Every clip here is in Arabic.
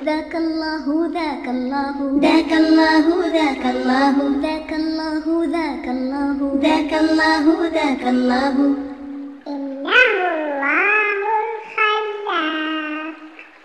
ذاك الله ذاك الله ذاك الله ذاك الله ذاك الله ذاك الله ذاك الله ذاك الله. إنه الله الخلاق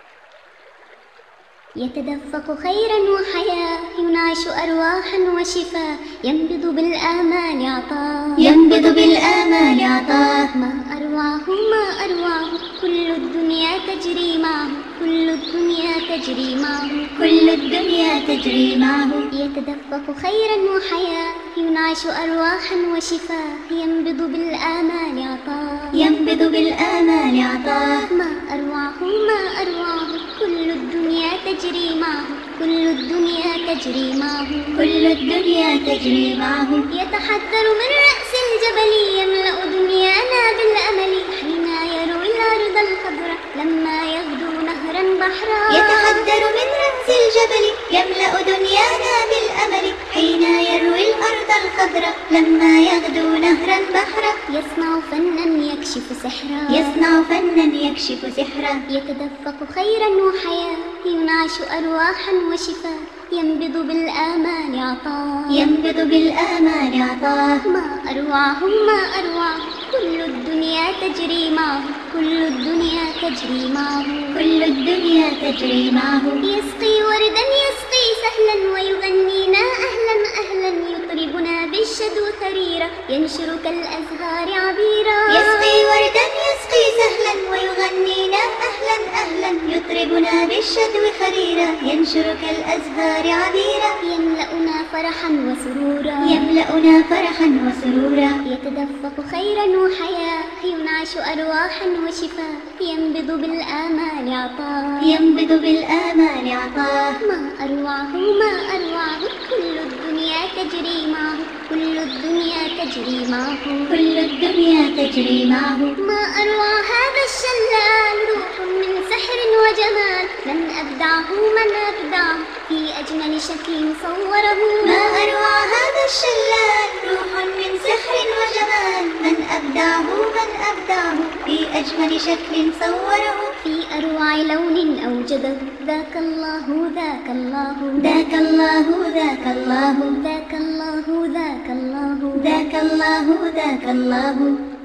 يتدفق خيرا وحياة، ينعش أرواحا وشفاء، ينبض بالآمال عطاء، ينبض بالآمال عطاء. ما أرواه ما أرواه، كل الدنيا تجري معه، كل الدنيا تجري معه، كل الدنيا تجري معه. يتدفق خيرا وحياة، ينعش أرواحا وشفاء، ينبض بالآمال عطاء، ينبض بالآمال عطاء. ما أرواه ما أرواه، كل الدنيا تجري معه، كل الدنيا تجري معه، كل الدنيا تجري معه. يتحدر من رأس الجبل، يملأ دنيانا بالأمل، حين يروي الأرض الخضراء، لما يغدو نهرا بحرا. يتحدر من رأس الجبل، يملأ دنيانا بالأمل، حين يروي الأرض الخضراء، لما يغدو نهرا بحرا. يصنع فنا يكشف سحرا، يصنع فنا يكشف سحرا. يتدفق خيرا وحياة، ينعش أرواحا وشفاء، ينبض بالآمال عطاء، ينبض بالآمال عطاء. ما أرواه ما أرواه، كل الدنيا تجري معه، كل الدنيا تجري معه، كل الدنيا تجري معه. يسقي وردا يسقي سهلا، ويغنينا أهلا أهلا، يطربنا بالشدو ثريرا، ينشر كالأزهار عبيرا. يسقي وردا يسقي سهلا، ويغنينا أهلا أهلا، يطربنا بالشدو خريرا، ينشر كالأزهار عبيرا. يملأنا فرحا وسرورا، يملأنا فرحا وسرورا. يتدفق خيرا وحياة، ينعش أرواحا وشفاء، ينبض بالآمال عطاء، ينبض بالآمال عطاء. ما أرواه ما أرواه، كل الدنيا تجري معه، كل الدنيا تجري معه، كل الدنيا تجري معه. ما أروى هذا الشلال، روح من سحر وجمال، من أبدعه من أبدعه، في أجمل شكل صوره. ما أروى هذا الشلال، روح من سحر وجمال، من أبدعه من أبدعه، في أجمل شكل صوره. في أروع لون أوجده، ذاك الله ذاك الله ذاك الله ذاك الله ذاك الله ذاك الله ذاك الله ذاك الله.